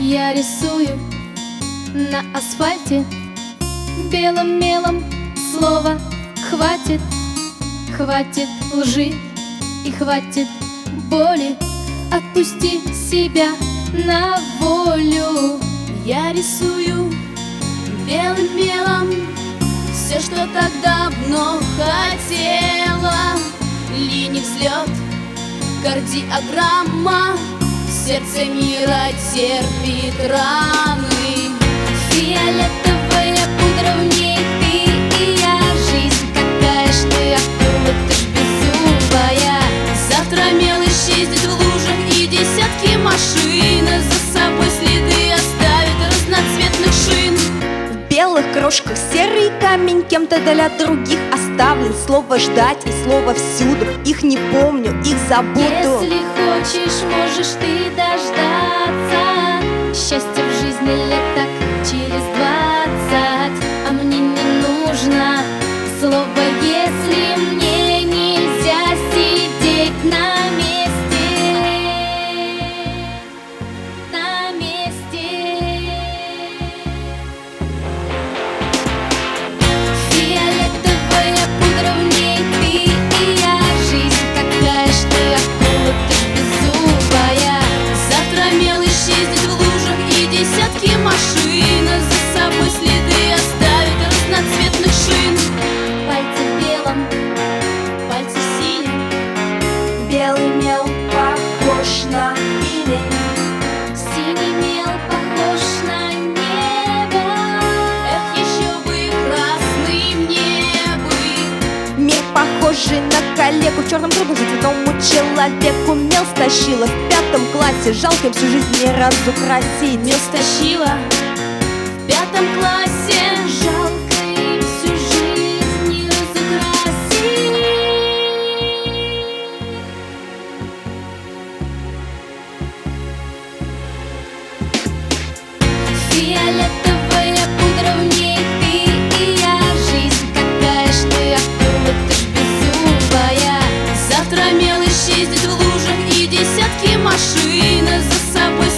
Я рисую на асфальте белым мелом слово хватит. Хватит лжи и хватит боли. Отпусти себя на волю. Я рисую белым мелом все, что так давно хотела. Линий взлет, кардиограмма, сердце мира терпит раны. Фиолетовая пудра, в ней ты и я. Жизнь какая ж ты, акула, ты ж беззубая. Завтра мел исчезнет в лужах, и десятки машин за собой следы оставит разноцветных шин. В белых крошках серый камень кем-то для других оставлен. Слово ждать и слово всюду. Их не помню, их забуду. Если хочешь, можешь ты дождаться счастья в жизни лет так через 20. А мне не нужно слово «если». Мне нельзя сидеть на месте. На месте. Фиолетовая пудра, в ней ты и я. Жизнь какая ж ты, акула, ты ж беззубая. Завтра мел исчезнет в лужах, и десятки машин за собой следы оставит разноцветных шин. Пальцы в белом, Пальцы синим, Белый мел похож на иней. синий мел похож на небо. эх, еще бы красный мне бы. Мир похожий на коллегу. В черном трудно жить одному человеку. Мел стащила в 5 классе. Жалко, всю жизнь не разукрасить. Мел стащила в 5 классе. Жалко им всю жизнь не разукрасить. Фиолетовая пудра, в ней ты и я. Жизнь какая ж ты, акула, ты ж беззубая. Завтра мел исчезнет в лужах, и десятки машин за собой